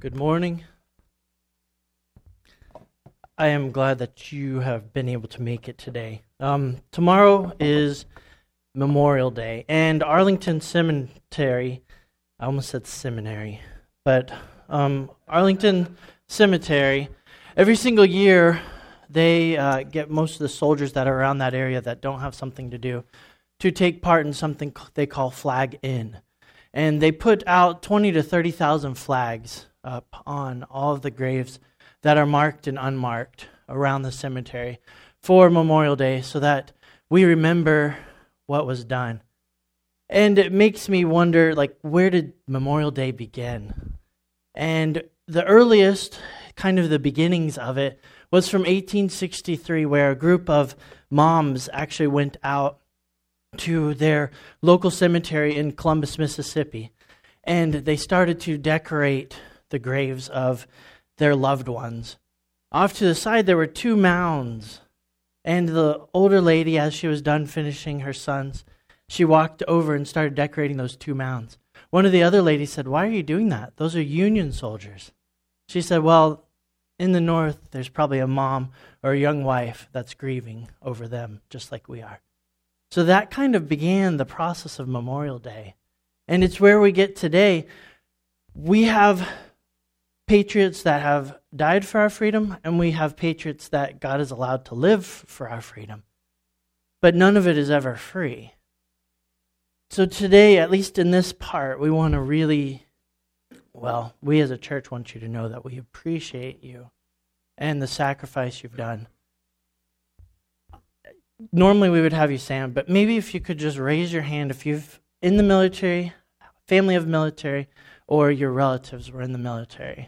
Good morning. I am glad that you have been able to make it today. Tomorrow is Memorial Day, and Arlington Cemetery, I almost said seminary, but Arlington Cemetery, every single year they get most of the soldiers that are around that area that don't have something to do to take part in something they call Flag In. And they put out 20 to 30,000 flags up on all of the graves that are marked and unmarked around the cemetery for Memorial Day so that we remember what was done. And it makes me wonder, where did Memorial Day begin? And the earliest, kind of the beginnings of it, was from 1863, where a group of moms actually went out to their local cemetery in Columbus, Mississippi, and they started to decorate the graves of their loved ones. Off to the side, there were two mounds, and the older lady, as she was done finishing her sons, she walked over and started decorating those two mounds. One of the other ladies said, "Why are you doing that? Those are Union soldiers." She said, "Well, in the North, there's probably a mom or a young wife that's grieving over them, just like we are." So that kind of began the process of Memorial Day. And it's where we get today. We have patriots that have died for our freedom, and we have patriots that God has allowed to live for our freedom. But none of it is ever free. So today, at least in this part, we want to really, we as a church want you to know that we appreciate you and the sacrifice you've done. Normally we would have you stand, but maybe if you could just raise your hand if you've in the military, family of military, or your relatives were in the military.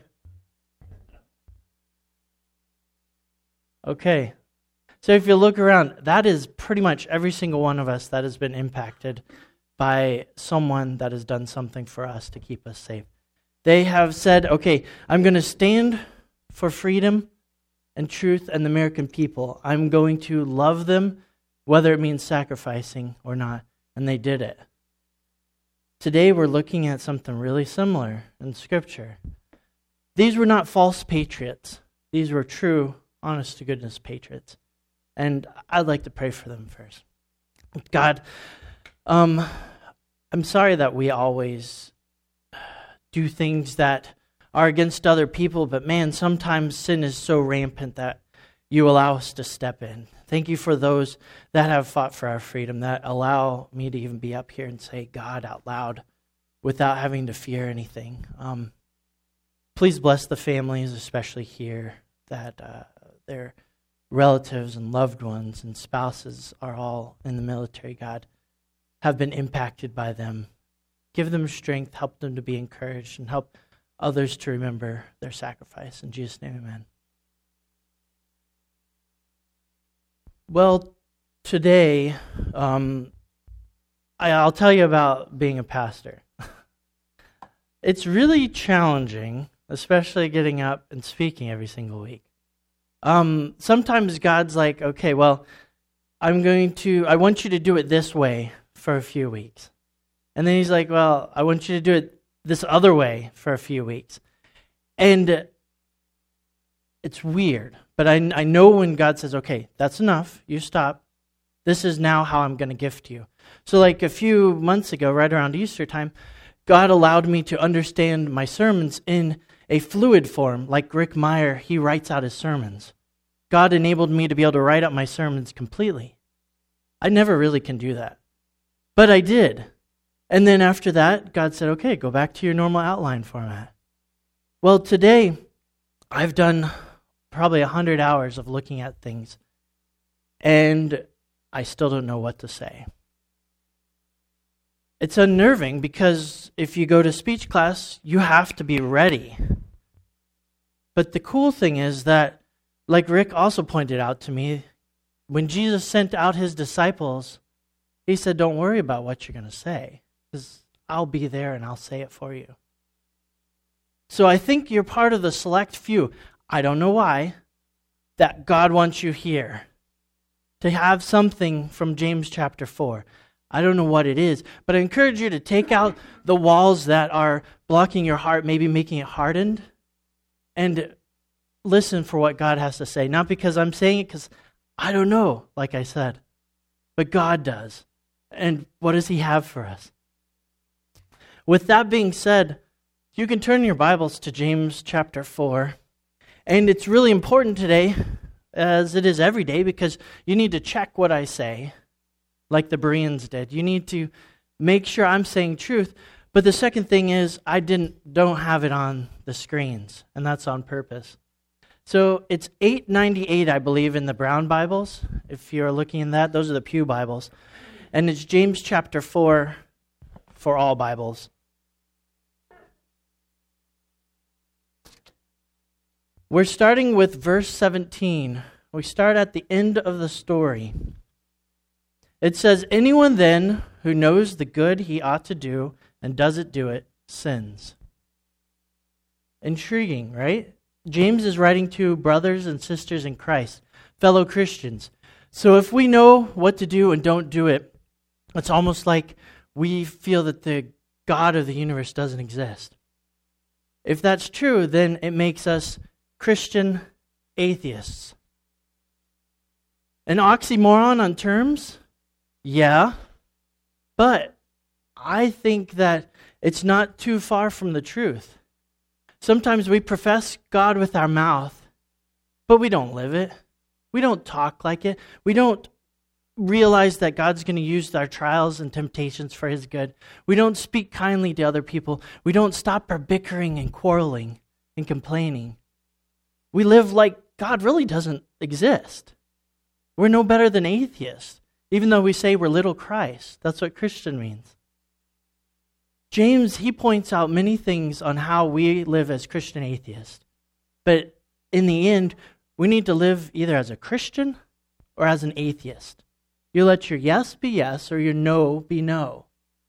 Okay. So if you look around, that is pretty much every single one of us that has been impacted by someone that has done something for us to keep us safe. They have said, okay, I'm going to stand for freedom and truth and the American people. I'm going to love them, whether it means sacrificing or not. And they did it. Today we're looking at something really similar in Scripture. These were not false patriots. These were true, honest-to-goodness patriots. And I'd like to pray for them first. God, I'm sorry that we always do things that are against other people, but man, sometimes sin is so rampant that you allow us to step in. Thank you for those that have fought for our freedom, that allow me to even be up here and say God out loud without having to fear anything. Please bless the families, especially here, that their relatives and loved ones and spouses are all in the military, God, have been impacted by them. Give them strength, help them to be encouraged, and help others to remember their sacrifice. In Jesus' name, amen. Well, today, I'll tell you about being a pastor. It's really challenging, especially getting up and speaking every single week. Sometimes God's like, okay, well, I want you to do it this way for a few weeks. And then he's like, well, I want you to do it this other way for a few weeks. And it's weird. But I know when God says, okay, that's enough, you stop. This is now how I'm going to gift you. So a few months ago, right around Easter time, God allowed me to understand my sermons in a fluid form, like Rick Meyer, he writes out his sermons. God enabled me to be able to write out my sermons completely. I never really can do that. But I did. And then after that, God said, okay, go back to your normal outline format. Well, today, I've done probably 100 hours of looking at things, and I still don't know what to say. It's unnerving because if you go to speech class, you have to be ready. But the cool thing is that, like Rick also pointed out to me, when Jesus sent out his disciples, he said, don't worry about what you're going to say, because I'll be there and I'll say it for you. So I think you're part of the select few. I don't know why, that God wants you here to have something from James chapter 4. I don't know what it is, but I encourage you to take out the walls that are blocking your heart, maybe making it hardened, and listen for what God has to say. Not because I'm saying it because I don't know, like I said, but God does. And what does he have for us? With that being said, you can turn your Bibles to James chapter 4. And it's really important today, as it is every day, because you need to check what I say, like the Bereans did. You need to make sure I'm saying truth. But the second thing is, I don't have it on the screens, and that's on purpose. So it's 898, I believe, in the Brown Bibles. If you're looking in that, those are the Pew Bibles. And it's James chapter 4 for all Bibles. We're starting with verse 17. We start at the end of the story. It says, "Anyone then who knows the good he ought to do and doesn't do it, sins." Intriguing, right? James is writing to brothers and sisters in Christ, fellow Christians. So if we know what to do and don't do it, it's almost like we feel that the God of the universe doesn't exist. If that's true, then it makes us Christian atheists. An oxymoron on terms? Yeah. But I think that it's not too far from the truth. Sometimes we profess God with our mouth, but we don't live it. We don't talk like it. We don't realize that God's going to use our trials and temptations for his good. We don't speak kindly to other people. We don't stop our bickering and quarreling and complaining. We live like God really doesn't exist. We're no better than atheists, even though we say we're little Christ. That's what Christian means. James, he points out many things on how we live as Christian atheists. But in the end, we need to live either as a Christian or as an atheist. You let your yes be yes or your no be no.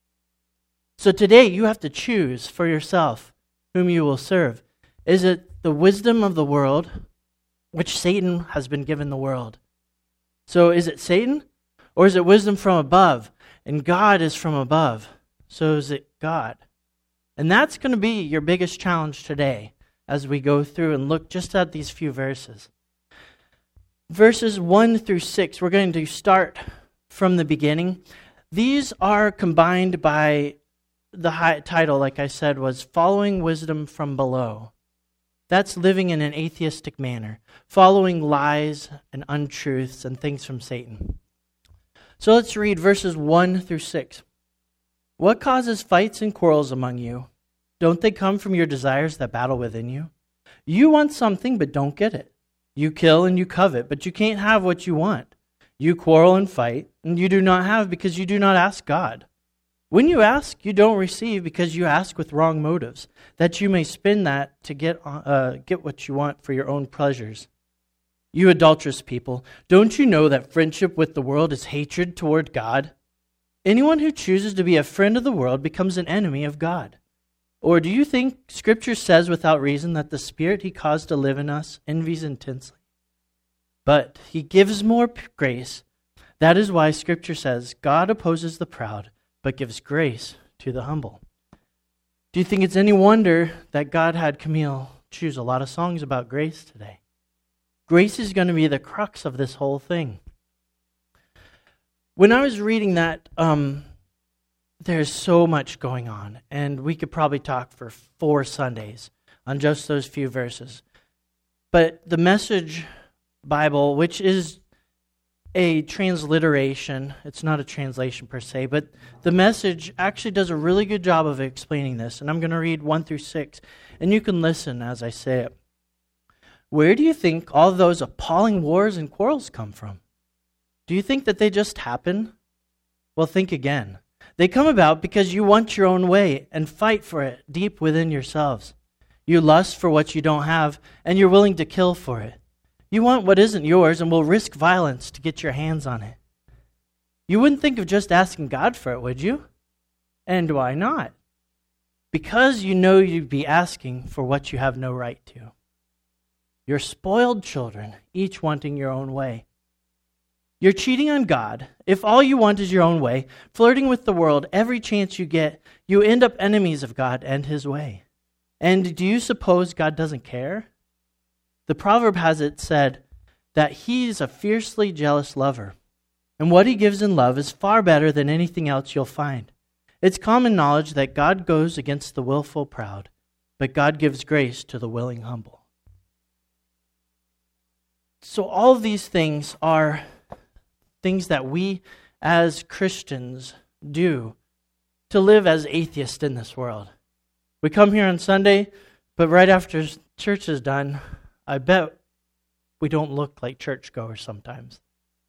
So today you have to choose for yourself whom you will serve. Is it the wisdom of the world, which Satan has been given the world? So is it Satan, or is it wisdom from above? And God is from above. So is it God? And that's going to be your biggest challenge today as we go through and look just at these few verses. Verses 1 through 6, we're going to start from the beginning. These are combined by the title, like I said, was Following Wisdom from Below. That's living in an atheistic manner, following lies and untruths and things from Satan. So let's read verses 1 through 6. "What causes fights and quarrels among you? Don't they come from your desires that battle within you? You want something but don't get it. You kill and you covet, but you can't have what you want. You quarrel and fight, and you do not have because you do not ask God. When you ask, you don't receive because you ask with wrong motives, that you may spend that to get what you want for your own pleasures. You adulterous people, don't you know that friendship with the world is hatred toward God? Anyone who chooses to be a friend of the world becomes an enemy of God. Or do you think Scripture says without reason that the Spirit he caused to live in us envies intensely? But he gives more grace. That is why Scripture says, God opposes the proud, but gives grace to the humble." Do you think it's any wonder that God had Camille choose a lot of songs about grace today? Grace is going to be the crux of this whole thing. When I was reading that, there's so much going on, and we could probably talk for 4 Sundays on just those few verses. But the Message Bible, which is a transliteration, it's not a translation per se, but the Message actually does a really good job of explaining this, and I'm going to read 1 through 6, and you can listen as I say it. "Where do you think all those appalling wars and quarrels come from? Do you think that they just happen? Well, think again. They come about because you want your own way and fight for it deep within yourselves. You lust for what you don't have, and you're willing to kill for it. You want what isn't yours and will risk violence to get your hands on it. You wouldn't think of just asking God for it, would you? And why not? Because you know you'd be asking for what you have no right to. You're spoiled children, each wanting your own way. You're cheating on God. If all you want is your own way, flirting with the world every chance you get, you end up enemies of God and his way. And do you suppose God doesn't care? The proverb has it said that he's a fiercely jealous lover, and what he gives in love is far better than anything else you'll find. It's common knowledge that God goes against the willful proud, but God gives grace to the willing humble. So all of these things are things that we as Christians do to live as atheists in this world. We come here on Sunday, but right after church is done, I bet we don't look like churchgoers sometimes.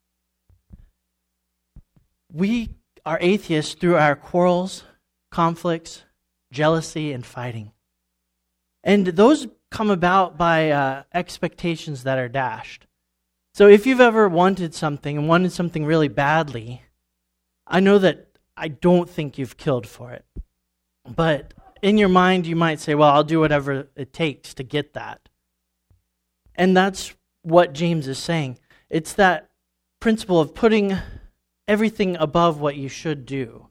We are atheists through our quarrels, conflicts, jealousy, and fighting. And those come about by expectations that are dashed. So if you've ever wanted something and wanted something really badly, I know that I don't think you've killed for it. But in your mind, you might say, well, I'll do whatever it takes to get that. And that's what James is saying. It's that principle of putting everything above what you should do.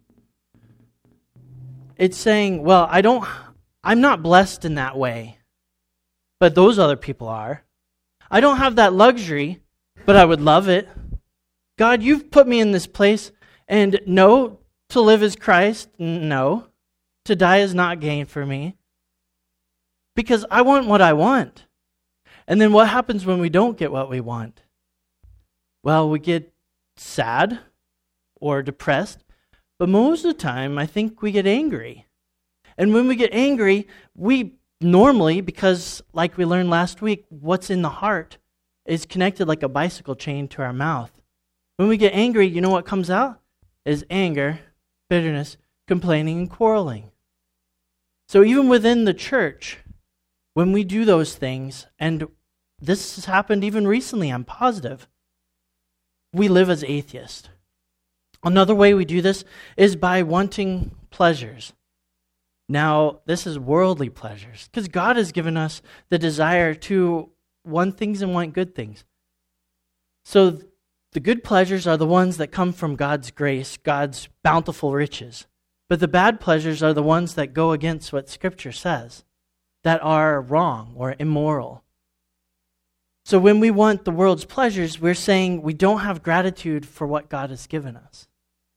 It's saying, well, I'm not blessed in that way, but those other people are. I don't have that luxury, but I would love it. God, you've put me in this place, and no, to live is Christ. No, to die is not gain for me. Because I want what I want. And then what happens when we don't get what we want? Well, we get sad or depressed, but most of the time, I think we get angry. And when we get angry, we normally, because like we learned last week, what's in the heart is connected like a bicycle chain to our mouth. When we get angry, you know what comes out? Is anger, bitterness, complaining, and quarreling. So even within the church, when we do those things, and this has happened even recently, I'm positive, we live as atheists. Another way we do this is by wanting pleasures. Now, this is worldly pleasures, because God has given us the desire to want things and want good things. So the good pleasures are the ones that come from God's grace, God's bountiful riches. But the bad pleasures are the ones that go against what Scripture says, that are wrong or immoral. So when we want the world's pleasures, we're saying we don't have gratitude for what God has given us.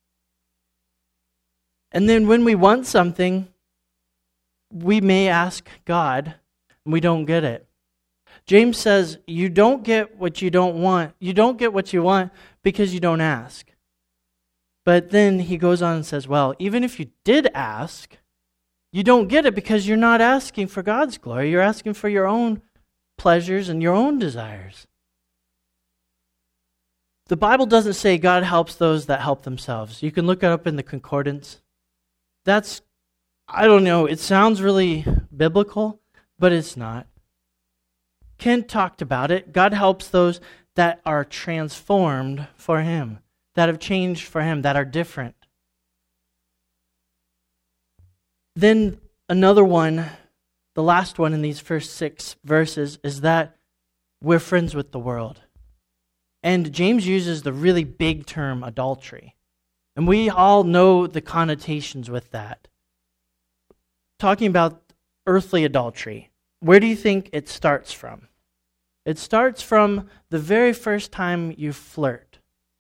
And then when we want something, we may ask God, and we don't get it. James says, you don't get what you don't want. You don't get what you want because you don't ask. But then he goes on and says, well, even if you did ask, you don't get it because you're not asking for God's glory. You're asking for your own pleasures and your own desires. The Bible doesn't say God helps those that help themselves. You can look it up in the concordance. I don't know, it sounds really biblical, but it's not. Kent talked about it. God helps those that are transformed for Him, that have changed for Him, that are different. Then another one, the last one in these first 6 verses, is that we're friends with the world. And James uses the really big term adultery. And we all know the connotations with that. Talking about earthly adultery, where do you think it starts from? It starts from the very first time you flirt.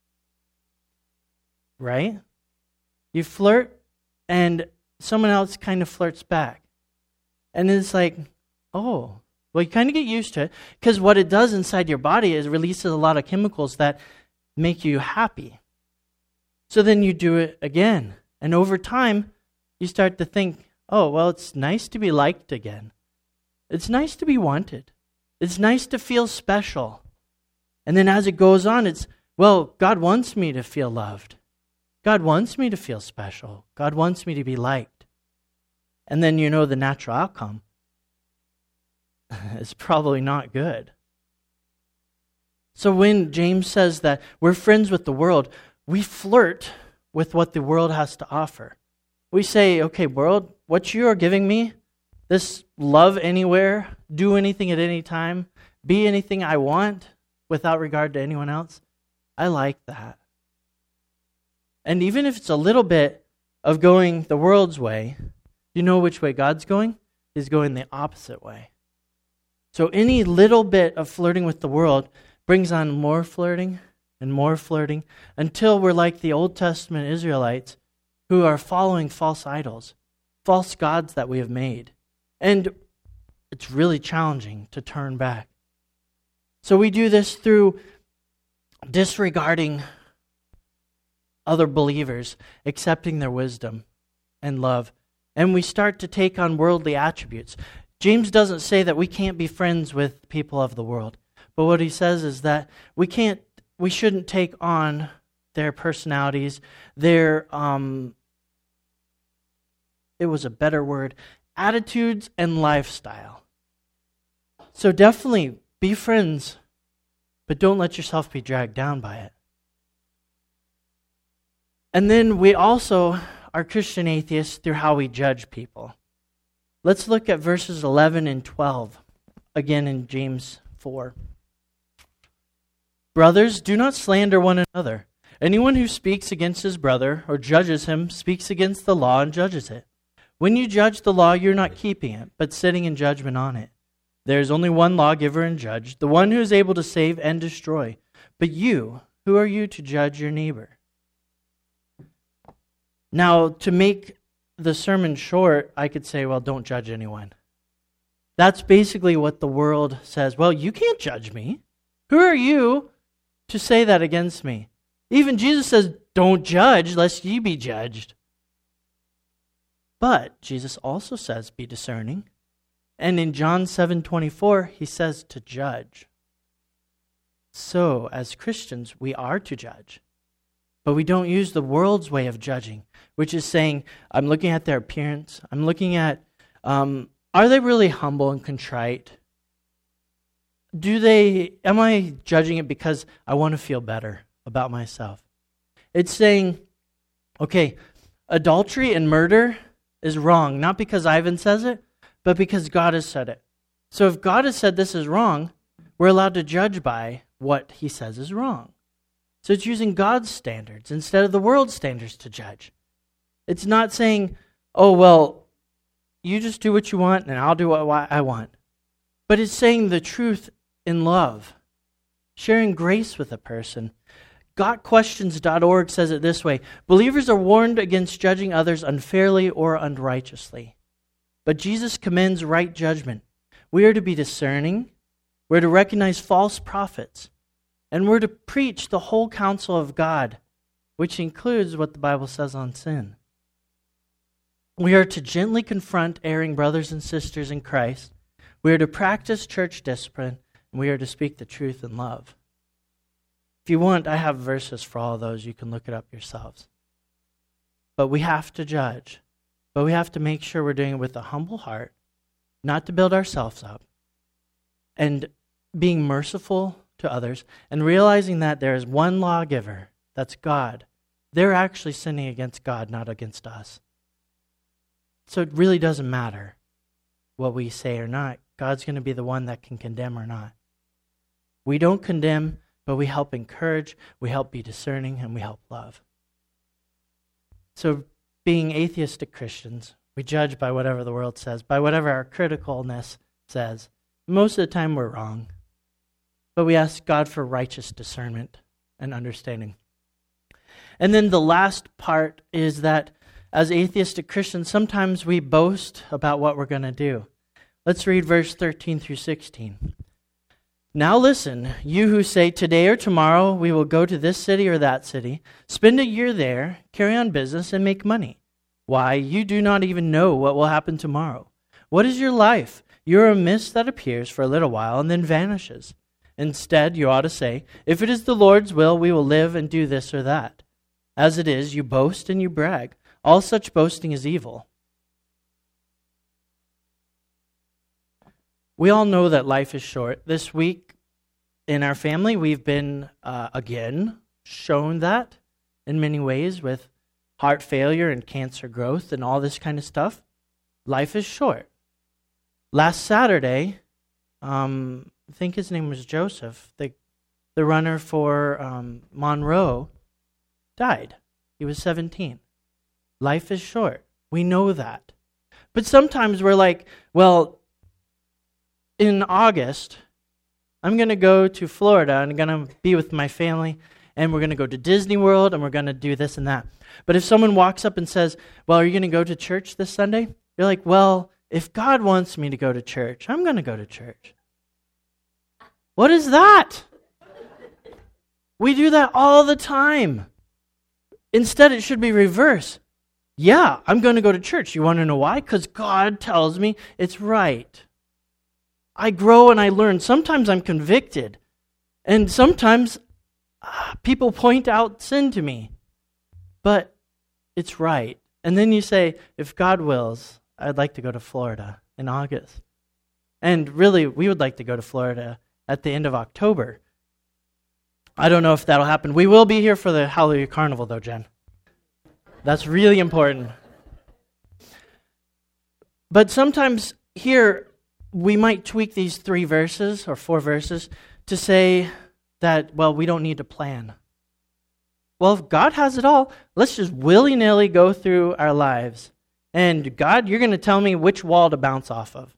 Right? You flirt and someone else kind of flirts back. And it's like, oh, well, you kind of get used to it because what it does inside your body is releases a lot of chemicals that make you happy. So then you do it again. And over time, you start to think, oh, well, it's nice to be liked again. It's nice to be wanted. It's nice to feel special. And then as it goes on, it's, well, God wants me to feel loved. God wants me to feel special. God wants me to be liked. And then you know the natural outcome is probably not good. So when James says that we're friends with the world, we flirt with what the world has to offer. We say, okay, world, what you are giving me, this love anywhere, do anything at any time, be anything I want without regard to anyone else, I like that. And even if it's a little bit of going the world's way, you know which way God's going? He's going the opposite way. So any little bit of flirting with the world brings on more flirting and more flirting until we're like the Old Testament Israelites who are following false idols, false gods that we have made. And it's really challenging to turn back. So we do this through disregarding other believers, accepting their wisdom and love. And we start to take on worldly attributes. James doesn't say that we can't be friends with people of the world. But what he says is that we shouldn't take on their personalities, their, it was a better word, attitudes and lifestyle. So definitely be friends, but don't let yourself be dragged down by it. And then we also are Christian atheists through how we judge people. Let's look at verses 11 and 12, again in James 4. Brothers, do not slander one another. Anyone who speaks against his brother or judges him speaks against the law and judges it. When you judge the law, you're not keeping it, but sitting in judgment on it. There is only one lawgiver and judge, the one who is able to save and destroy. But you, who are you to judge your neighbor? Now, to make the sermon short, I could say, well, don't judge anyone. That's basically what the world says. Well, you can't judge me. Who are you to say that against me? Even Jesus says, don't judge lest ye be judged. But Jesus also says, be discerning. And in John 7:24, he says to judge. So, as Christians, we are to judge. But we don't use the world's way of judging, which is saying, I'm looking at their appearance. I'm looking at, are they really humble and contrite? Am I judging it because I want to feel better about myself? It's saying, okay, adultery and murder is wrong, not because Ivan says it, but because God has said it. So if God has said this is wrong, we're allowed to judge by what he says is wrong. So it's using God's standards instead of the world's standards to judge. It's not saying, oh, well, you just do what you want and I'll do what I want. But it's saying the truth in love, sharing grace with a person. GotQuestions.org says it this way: believers are warned against judging others unfairly or unrighteously. But Jesus commends right judgment. We are to be discerning. We're to recognize false prophets. And we're to preach the whole counsel of God, which includes what the Bible says on sin. We are to gently confront erring brothers and sisters in Christ. We are to practice church discipline. And we are to speak the truth in love. If you want, I have verses for all of those. You can look it up yourselves. But we have to judge. But we have to make sure we're doing it with a humble heart, not to build ourselves up, and being merciful to others, and realizing that there is one lawgiver, that's God. They're actually sinning against God, not against us. So it really doesn't matter what we say or not. God's going to be the one that can condemn or not. We don't condemn, but we help encourage, we help be discerning, and we help love. So being atheistic Christians, we judge by whatever the world says, by whatever our criticalness says. Most of the time we're wrong. But we ask God for righteous discernment and understanding. And then the last part is that as atheistic Christians, sometimes we boast about what we're going to do. Let's read verse 13 through 16. Now listen, you who say, today or tomorrow we will go to this city or that city, spend a year there, carry on business, and make money. Why, you do not even know what will happen tomorrow. What is your life? You are a mist that appears for a little while and then vanishes. Instead, you ought to say, if it is the Lord's will, we will live and do this or that. As it is, you boast and you brag. All such boasting is evil. We all know that life is short. This week in our family, we've been, again, shown that in many ways with heart failure and cancer growth and all this kind of stuff. Life is short. Last Saturday, I think his name was Joseph, the runner for Monroe, died. He was 17. Life is short. We know that. But sometimes we're like, well, in August, I'm going to go to Florida and I'm going to be with my family, and we're going to go to Disney World, and we're going to do this and that. But if someone walks up and says, well, are you going to go to church this Sunday? You're like, well, if God wants me to go to church, I'm going to go to church. What is that? We do that all the time. Instead, it should be reverse. Yeah, I'm going to go to church. You want to know why? Because God tells me it's right. I grow and I learn. Sometimes I'm convicted. And sometimes people point out sin to me. But it's right. And then you say, if God wills, I'd like to go to Florida in August. And really, we would like to go to Florida at the end of October. I don't know if that'll happen. We will be here for the Hallelujah Carnival, though, Jen. That's really important. But sometimes here, we might tweak these 3 verses or 4 verses to say that, well, we don't need to plan. Well, if God has it all, let's just willy-nilly go through our lives. And God, you're going to tell me which wall to bounce off of.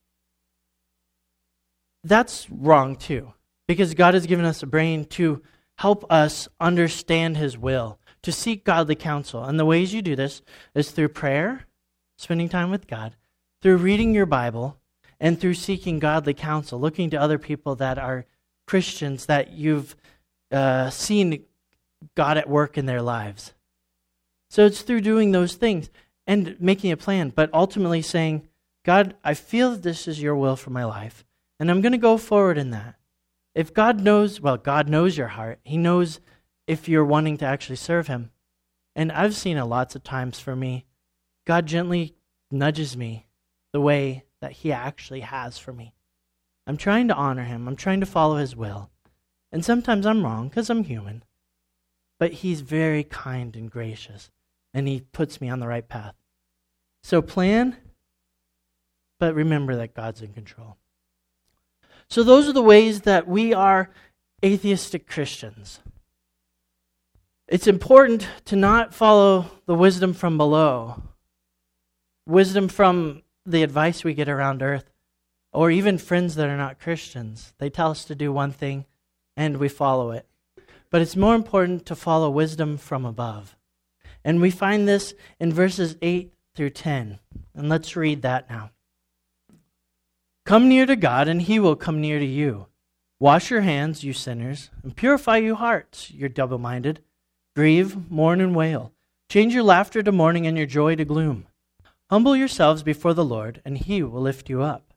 That's wrong too, because God has given us a brain to help us understand His will, to seek godly counsel. And the ways you do this is through prayer, spending time with God, through reading your Bible, and through seeking godly counsel, looking to other people that are Christians that you've seen God at work in their lives. So it's through doing those things and making a plan, but ultimately saying, God, I feel that this is your will for my life, and I'm going to go forward in that. If God knows, well, God knows your heart. He knows if you're wanting to actually serve Him. And I've seen it lots of times for me. God gently nudges me the way that He actually has for me. I'm trying to honor Him. I'm trying to follow His will. And sometimes I'm wrong because I'm human. But He's very kind and gracious, and He puts me on the right path. So plan, but remember that God's in control. So those are the ways that we are atheistic Christians. It's important to not follow the wisdom from below, wisdom from the advice we get around earth, or even friends that are not Christians. They tell us to do one thing, and we follow it. But it's more important to follow wisdom from above. And we find this in verses 8 through 10. And let's read that now. Come near to God, and He will come near to you. Wash your hands, you sinners, and purify your hearts, you double-minded. Grieve, mourn, and wail. Change your laughter to mourning and your joy to gloom. Humble yourselves before the Lord, and He will lift you up.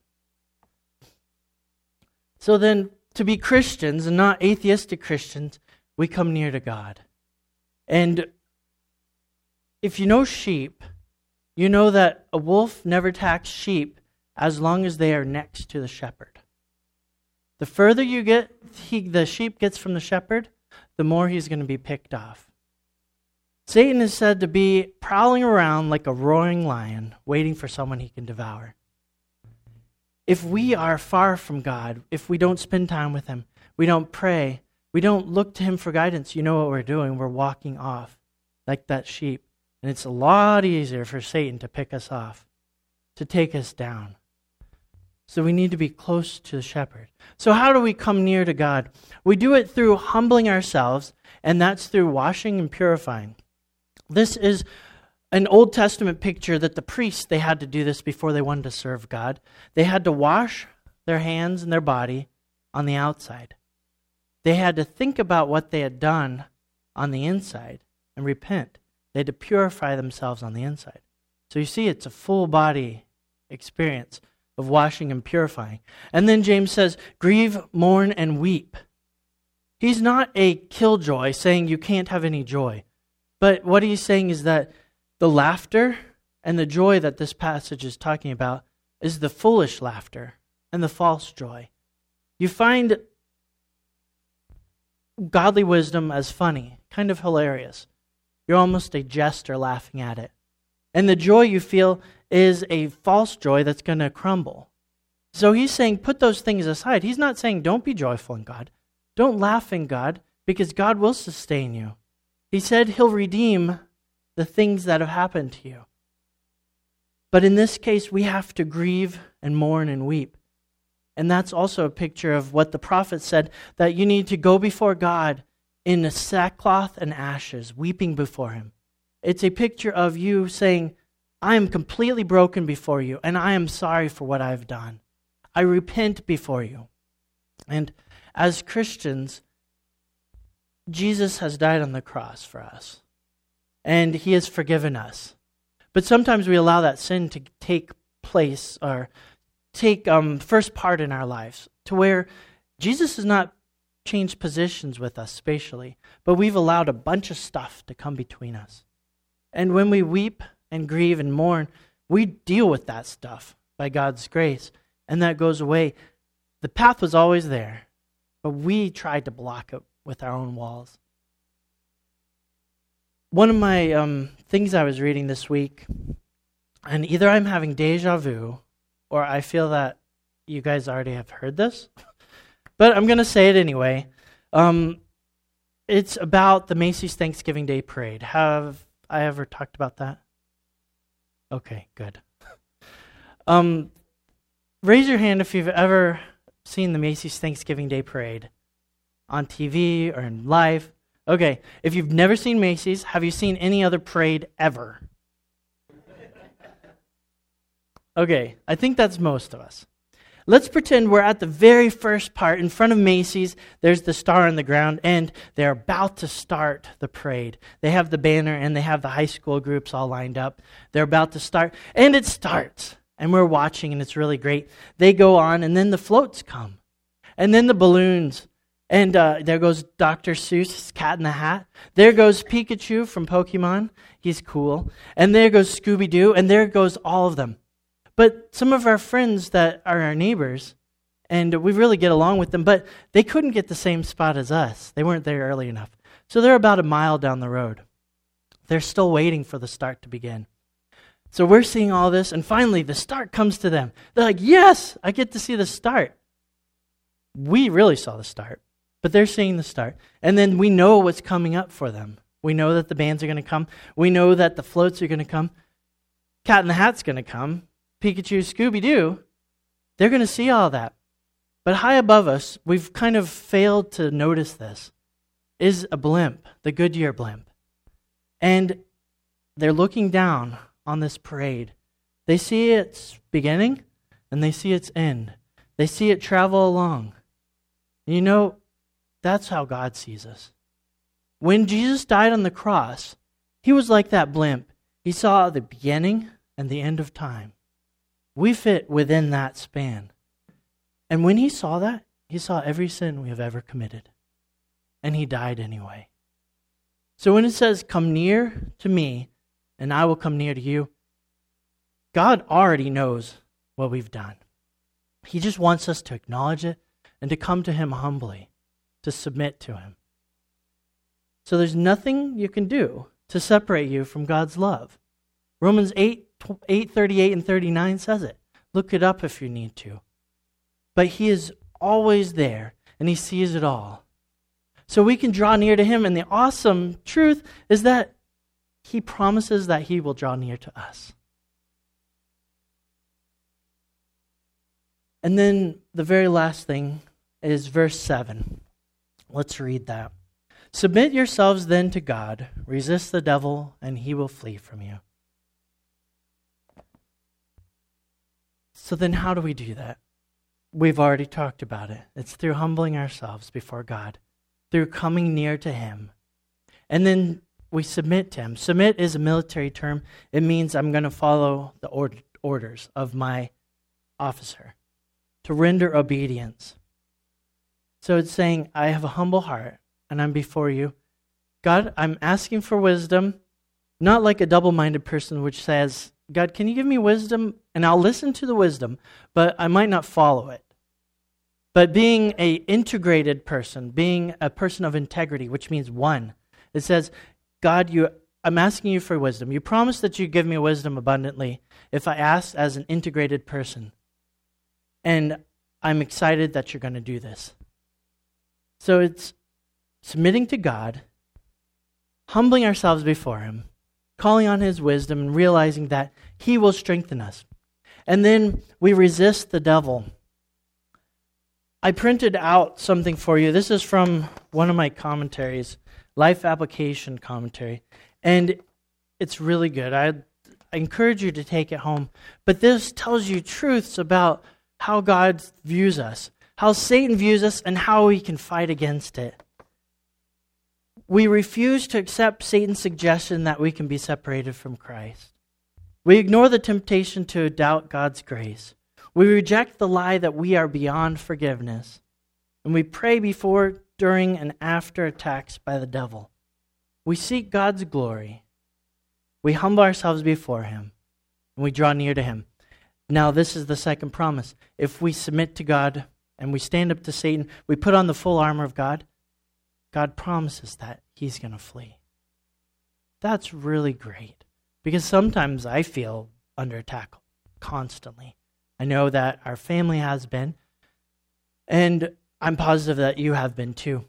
So then, to be Christians and not atheistic Christians, we come near to God. And if you know sheep, you know that a wolf never attacks sheep as long as they are next to the shepherd. The further the sheep gets from the shepherd, the more he's going to be picked off. Satan is said to be prowling around like a roaring lion, waiting for someone he can devour. If we are far from God, if we don't spend time with Him, we don't pray, we don't look to Him for guidance, you know what we're doing? We're walking off like that sheep. And it's a lot easier for Satan to pick us off, to take us down. So we need to be close to the shepherd. So how do we come near to God? We do it through humbling ourselves, and that's through washing and purifying. This is an Old Testament picture that the priests, they had to do this before they wanted to serve God. They had to wash their hands and their body on the outside. They had to think about what they had done on the inside and repent. They had to purify themselves on the inside. So you see, it's a full body experience of washing and purifying. And then James says, grieve, mourn, and weep. He's not a killjoy saying you can't have any joy. But what he's saying is that the laughter and the joy that this passage is talking about is the foolish laughter and the false joy. You find godly wisdom as funny, kind of hilarious. You're almost a jester laughing at it. And the joy you feel is a false joy that's going to crumble. So he's saying put those things aside. He's not saying don't be joyful in God. Don't laugh in God, because God will sustain you. He said He'll redeem the things that have happened to you. But in this case, we have to grieve and mourn and weep. And that's also a picture of what the prophet said, that you need to go before God in sackcloth and ashes, weeping before him. It's a picture of you saying, I am completely broken before you, and I am sorry for what I've done. I repent before you. And as Christians, Jesus has died on the cross for us, and he has forgiven us. But sometimes we allow that sin to take place or take first part in our lives, to where Jesus has not changed positions with us spatially, but we've allowed a bunch of stuff to come between us. And when we weep and grieve and mourn, we deal with that stuff by God's grace, and that goes away. The path was always there, but we tried to block it with our own walls. One of my things I was reading this week, and either I'm having deja vu, or I feel that you guys already have heard this, but I'm going to say it anyway. It's about the Macy's Thanksgiving Day Parade. Have I ever talked about that? Okay, good. Raise your hand if you've ever seen the Macy's Thanksgiving Day Parade on TV or in live. Okay, if you've never seen Macy's, have you seen any other parade ever? Okay, I think that's most of us. Let's pretend we're at the very first part in front of Macy's. There's the star on the ground, and they're about to start the parade. They have the banner, and they have the high school groups all lined up. They're about to start, and it starts. And we're watching, and it's really great. They go on, and then the floats come. And then the balloons. And there goes Dr. Seuss's Cat in the Hat. There goes Pikachu from Pokemon. He's cool. And there goes Scooby-Doo, and there goes all of them. But some of our friends that are our neighbors, and we really get along with them, but they couldn't get the same spot as us. They weren't there early enough. So they're about a mile down the road. They're still waiting for the start to begin. So we're seeing all this, and finally the start comes to them. They're like, yes, I get to see the start. We really saw the start, but they're seeing the start. And then we know what's coming up for them. We know that the bands are going to come. We know that the floats are going to come. Cat in the Hat's going to come. Pikachu, Scooby-Doo, they're going to see all that. But high above us, we've kind of failed to notice this, is a blimp, the Goodyear blimp. And they're looking down on this parade. They see its beginning, and they see its end. They see it travel along. You know, that's how God sees us. When Jesus died on the cross, he was like that blimp. He saw the beginning and the end of time. We fit within that span. And when he saw that, he saw every sin we have ever committed. And he died anyway. So when it says, come near to me, and I will come near to you, God already knows what we've done. He just wants us to acknowledge it and to come to him humbly, to submit to him. So there's nothing you can do to separate you from God's love. Romans 8:38 and 39 says it. Look it up if you need to. But he is always there, and he sees it all. So we can draw near to him, and the awesome truth is that he promises that he will draw near to us. And then the very last thing is verse 7. Let's read that. Submit yourselves then to God, resist the devil, and he will flee from you. So then how do we do that? We've already talked about it. It's through humbling ourselves before God, through coming near to him. And then we submit to him. Submit is a military term. It means I'm going to follow the orders of my officer, to render obedience. So it's saying, I have a humble heart, and I'm before you. God, I'm asking for wisdom, not like a double-minded person which says, God, can you give me wisdom? And I'll listen to the wisdom, but I might not follow it. But being an integrated person, being a person of integrity, which means one, it says, God, I'm asking you for wisdom. You promised that you give me wisdom abundantly if I ask as an integrated person. And I'm excited that you're going to do this. So it's submitting to God, humbling ourselves before him, calling on his wisdom and realizing that he will strengthen us. And then we resist the devil. I printed out something for you. This is from one of my commentaries, Life Application Commentary, and it's really good. I encourage you to take it home. But this tells you truths about how God views us, how Satan views us, and how we can fight against it. We refuse to accept Satan's suggestion that we can be separated from Christ. We ignore the temptation to doubt God's grace. We reject the lie that we are beyond forgiveness. And we pray before, during, and after attacks by the devil. We seek God's glory. We humble ourselves before Him. And we draw near to Him. Now this is the second promise. If we submit to God and we stand up to Satan, we put on the full armor of God, God promises that He's going to flee. That's really great. Because sometimes I feel under attack constantly. I know that our family has been, and I'm positive that you have been too.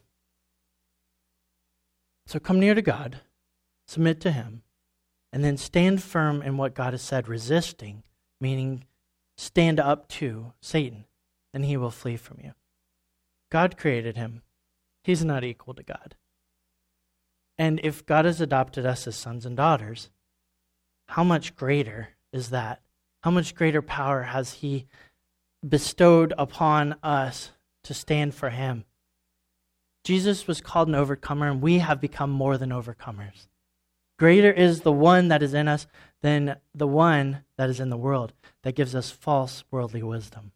So come near to God, submit to Him, and then stand firm in what God has said, resisting, meaning stand up to Satan, and he will flee from you. God created him. He's not equal to God. And if God has adopted us as sons and daughters, how much greater is that? How much greater power has He bestowed upon us to stand for Him? Jesus was called an overcomer, and we have become more than overcomers. Greater is the one that is in us than the one that is in the world, that gives us false worldly wisdom.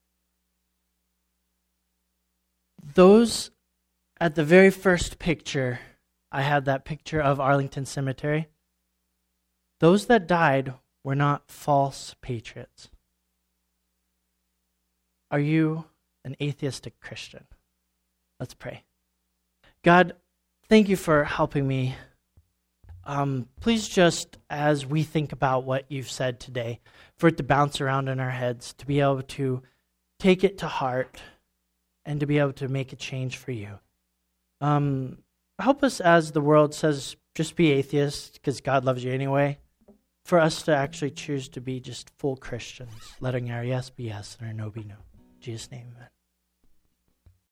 Those at the very first picture, I had that picture of Arlington Cemetery. Those that died were not false patriots. Are you an atheistic Christian? Let's pray. God, thank you for helping me. Please just, as we think about what you've said today, for it to bounce around in our heads, to be able to take it to heart, and to be able to make a change for you. Help us, as the world says, just be atheists because God loves you anyway, for us to actually choose to be just full Christians, letting our yes be yes and our no be no. In Jesus' name, amen.